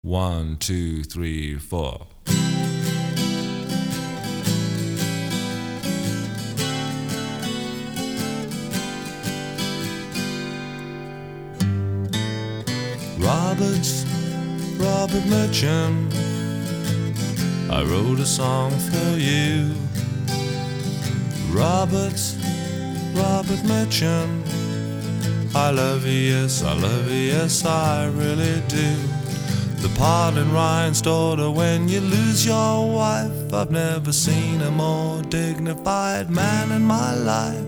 1, 2, 3, 4. Robert Merchant, I wrote a song for you. Robert Merchant, I love you, yes, I love you, yes, I really do. The part in Ryan's daughter when you lose your wife, I've never seen a more dignified man in my life.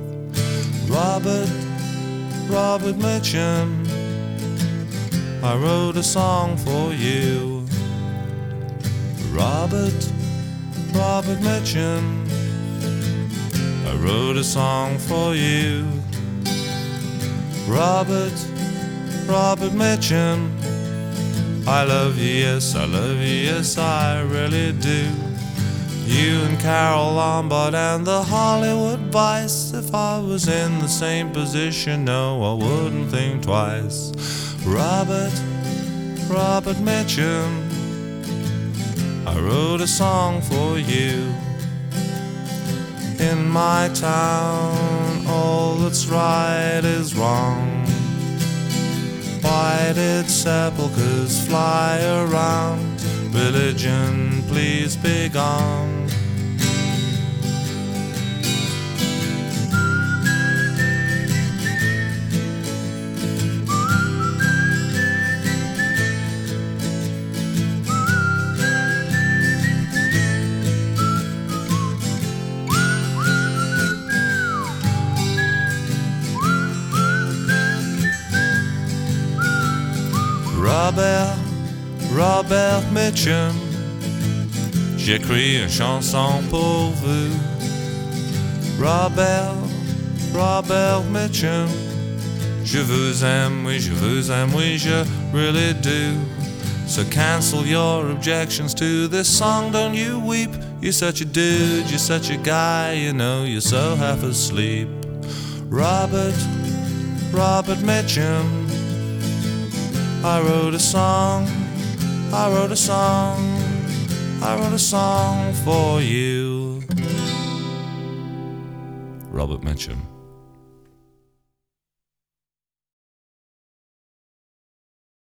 Robert Merchant, I wrote a song for you. Robert Merchant, I wrote a song for you. Robert Merchant, I love you, yes, I love you, yes, I really do. You and Carol Lombard and the Hollywood Vice. If I was in the same position, no, I wouldn't think twice. Robert Merchant, I wrote a song for you. In my town, all that's right is wrong. Why did sepulchres fly around? Religion, please be gone. Robert Merchant, j'écris une chanson pour vous. Robert Merchant, je vous aime, oui, je really do. So cancel your objections to this song, don't you weep. You're such a dude, you're such a guy, you know, you're so half asleep. Robert Merchant, I wrote a song for you. Robert Mitchum.